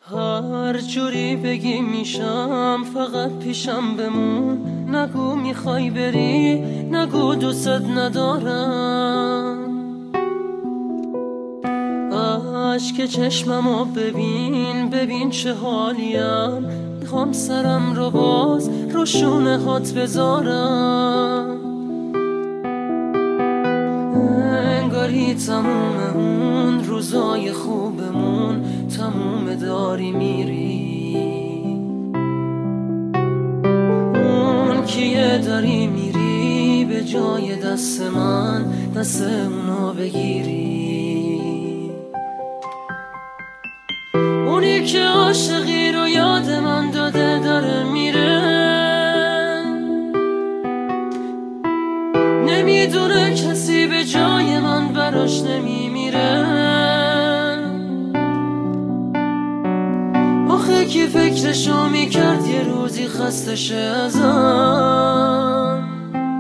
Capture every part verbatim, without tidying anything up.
هر جوری بگی میشم، فقط پیشم بمون. نگو میخوای بری، نگو دوست ندارم. اشک چشممو ببین، ببین چه حالیم. میخوام سرم رو باز رو شونه هات بذارم. انگاری تموم اون روزای خوبمون تموم داری میری. اون کیه داری میری به جای دست من، دست اونو بگیری. اونی که عاشقی رو یاد من داده داره میره. نمیدونه کسی به جای من براش نمیمیره. آخه کی فکرشو میکرد یه روزی خسته شه ازم.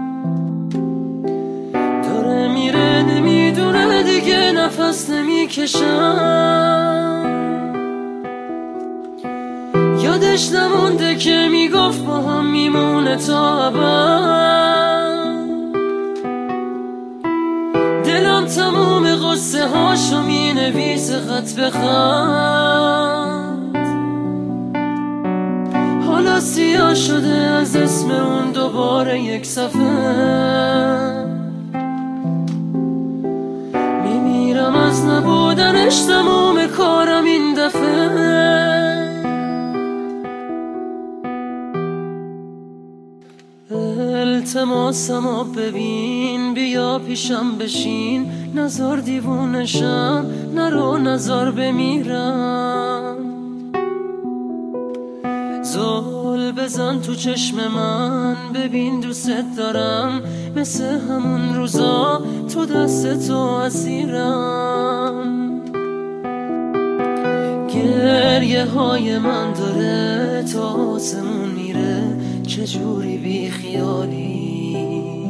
داره میره نمیدونه دیگه نفس نمیکشم. یادش نمونده که میگفت با هم میمونه تا ابد. دلم تموم قصه هاشو مینویسه خط به خط. حالا سیاه شده از اسم اون دوباره یک صفحه. میمیرم از نبودنش، تموم کارم این دفعه. التماسمو ببین، بیا پیشم بشین. نزار دیوونشم، نرو نزار بمیرم. زل بزن تو چشم من، ببین دوست دارم. مثل همون روزا تو دست تو اسیرم. گریه های من داره تا آسمون میره، چجوری بی خیالی.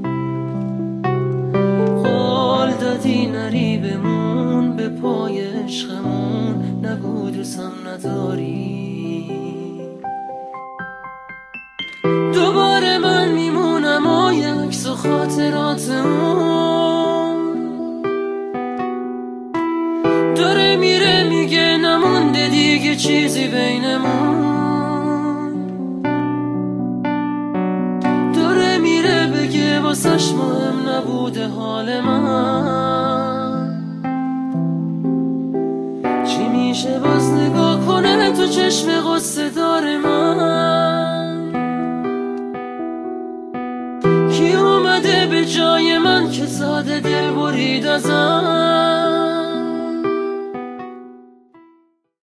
قول دادی نری بمون به پای عشقمون، نگو دوستم نداری. دوباره من میمونم و یه عکس و خاطرات اون. داره میره میگه نمونده دیگه چیزی بینمون. داره میره بگه واسش مهم نبوده حال من. چی میشه باز نگاه کنه تو چشم غصه دار من. کی اومده به جای من که ساده دل برید ازم.